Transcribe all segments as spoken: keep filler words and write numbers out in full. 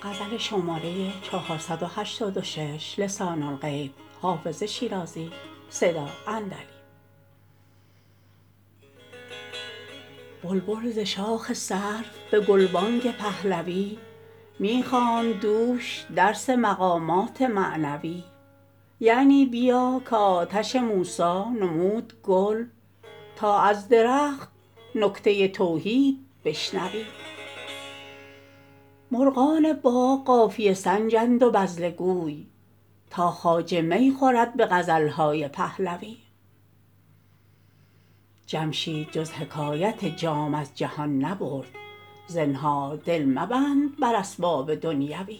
غزل شماره چهارصد و هشتاد و شش لسان الغیب حافظ شیرازی صدا اندلی. بلبل ز شاخ سرو به گلبانگ پهلوی می خواند دوش درس مقامات معنوی. یعنی بیا که آتش موسی نمود گل تا از درخت نکته توحید بشنوی. مرغان باغ قافیه سنجند و بذله گوی تا خواجه می خورد به غزل های پهلوی. جمشید جز حکایت جام از جهان نبرد، زنهار دل مبند بر اسباب دنیوی.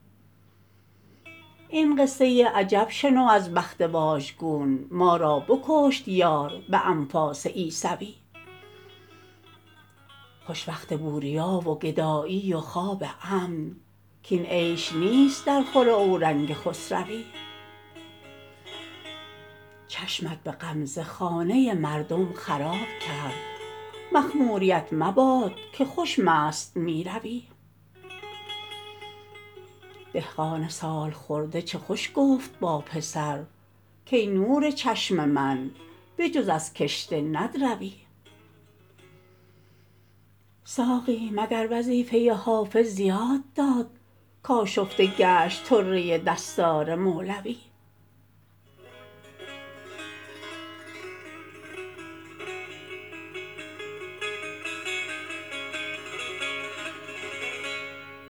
این قصه عجب شنو از بخت واژگون، ما را بکشت یار به انفاس عیسوی. خوش وقت بوریا و گدایی و خواب امن، کاین عیش نیست در خور اورنگ خسروی. چشمت به غمزه خانه مردم خراب کرد، مخموریت مباد که خوش مست می روی. دهقان سالخورده چه خوش گفت با پسر کای نور چشم من به جز از کشته ندروی. ساقی مگر وظیفه حافظ زیاد داد کآشفته گشت طره دستار مولوی.